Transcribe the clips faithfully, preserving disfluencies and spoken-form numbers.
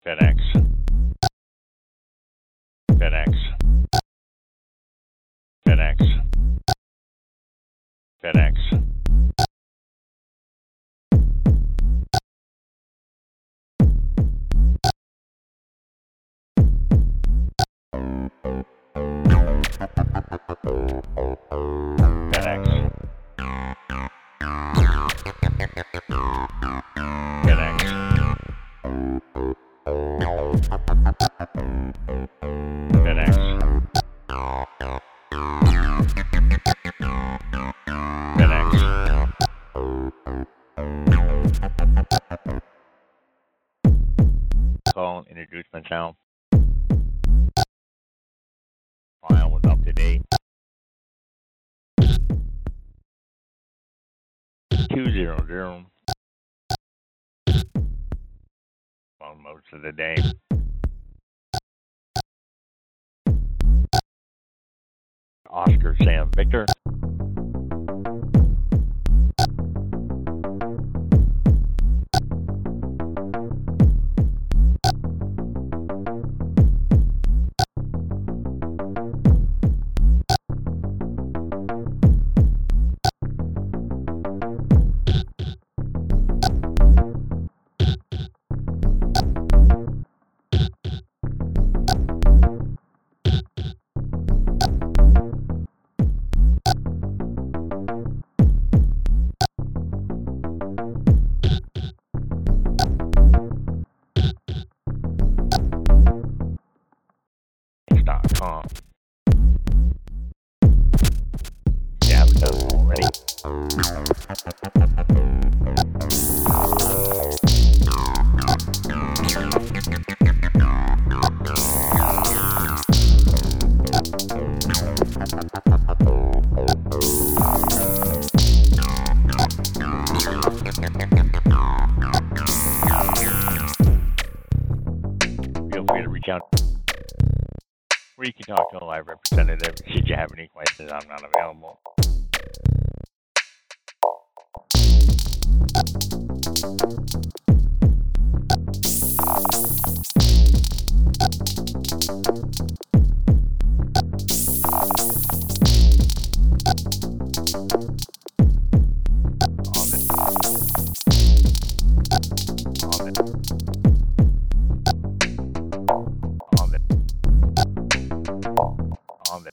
FedEx, FedEx, FedEx, FedEx, FedEx, FedEx, FedEx, FedEx. Call and introduce myself. File was up to date. Two zero zero. On most of the day. Oscar Sam Victor. Dot com. You haven't done it already. Feel free to reach out. Or you can talk to a live representative should you have any questions. I'm not available. On it. On it. On it. On it.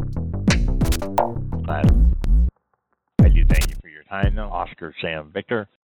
I do thank you for your time, though. Oscar Sam Victor.